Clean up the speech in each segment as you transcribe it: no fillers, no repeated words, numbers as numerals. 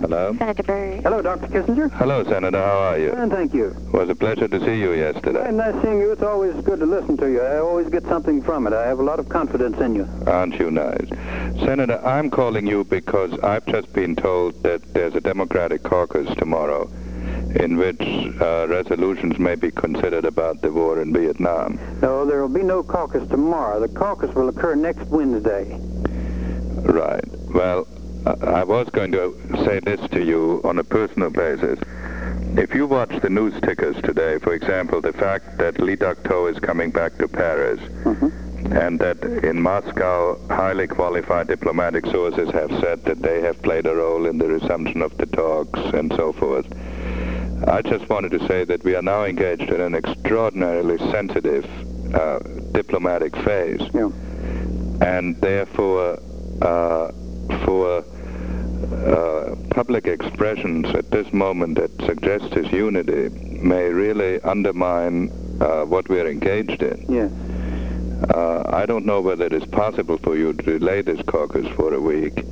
Hello? Senator Byrd. Hello, Dr. Kissinger. Hello, Senator. How are you? And thank you. It was a pleasure to see you yesterday. And nice seeing you. It's always good to listen to you. I always get something from it. I have a lot of confidence in you. Aren't you nice? Senator, I'm calling you because I've just been told that there's a Democratic caucus tomorrow in which resolutions may be considered about the war in Vietnam. No, there will be no caucus tomorrow. The caucus will occur next Wednesday. Right. Well, I was going to say this to you on a personal basis. If you watch the news tickers today, for example, the fact that Lee Duc-Tho is coming back to Paris, and that in Moscow, highly qualified diplomatic sources have said that they have played a role in the resumption of the talks and so forth, I just wanted to say that we are now engaged in an extraordinarily sensitive diplomatic phase. Yeah. And therefore, for public expressions at this moment that suggest this unity may really undermine what we're engaged in. Yes. I don't know whether it is possible for you to delay this caucus for a week.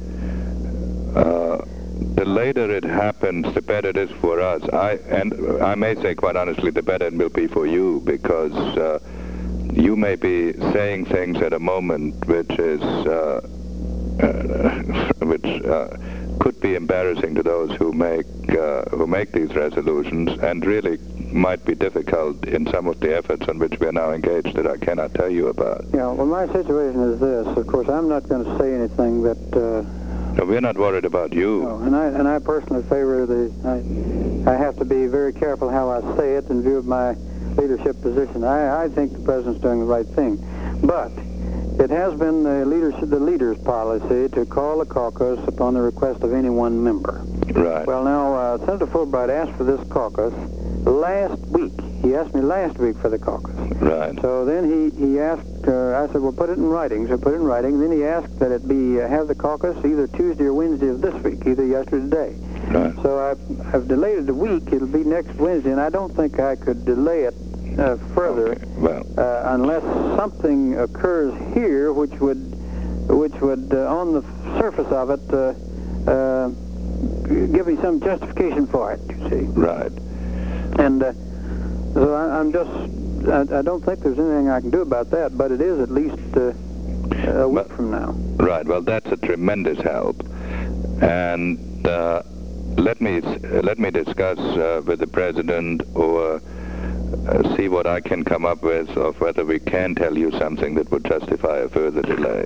The later it happens, the better it is for us. I may say quite honestly, the better it will be for you, because you may be saying things at a moment which is could be embarrassing to those who make these resolutions, and really might be difficult in some of the efforts on which we are now engaged that I cannot tell you about. Yeah, well, my situation is this. Of course, I'm not going to say anything that... No, we're not worried about you. No, and I personally favor I have to be very careful how I say it in view of my leadership position. I think the president's doing the right thing. But it has been the leader's policy to call a caucus upon the request of any one member. Right. Well, now, Senator Fulbright asked for this caucus last week. He asked me last week for the caucus. Right. So then he asked, I said, well, put it in writing. So put it in writing. Then he asked that it be, have the caucus either Tuesday or Wednesday of this week, either yesterday or today. Right. So I've delayed it a week. It'll be next Wednesday, and I don't think I could delay it further. Okay. Well, unless something occurs here which would on the surface of it give me some justification for it, you see. right. And so I don't think there's anything I can do about that, but it is at least a week from now. Right. Well, that's a tremendous help. And let me discuss with the president, or see what I can come up with, of whether we can tell you something that would justify a further delay.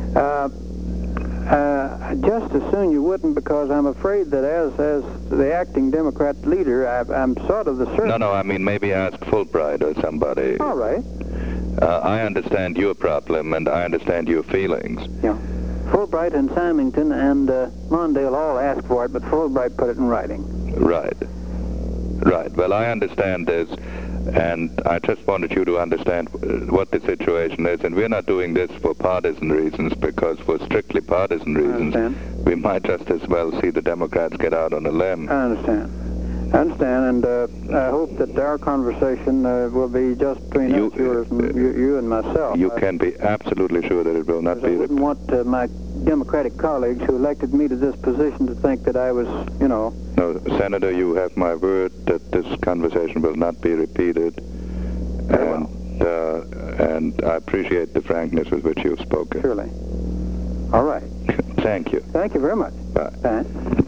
Just as soon you wouldn't, because I'm afraid that as the acting Democrat leader, I'm sort of the certain... No, I mean, maybe ask Fulbright or somebody. All right. I understand your problem, and I understand your feelings. Yeah. Fulbright and Symington and Mondale all asked for it, but Fulbright put it in writing. Right. Right. Well, I understand this, and I just wanted you to understand what the situation is. And we're not doing this for partisan reasons, because for strictly partisan reasons, we might just as well see the Democrats get out on a limb. I understand. And I hope that our conversation will be just between you and myself. You can be absolutely sure that it will not be. I wouldn't want my Democratic colleagues who elected me to this position to think that I was, No, Senator, you have my word that this conversation will not be repeated. And I appreciate the frankness with which you've spoken. Surely. All right. Thank you. Thank you very much. Bye. Bye.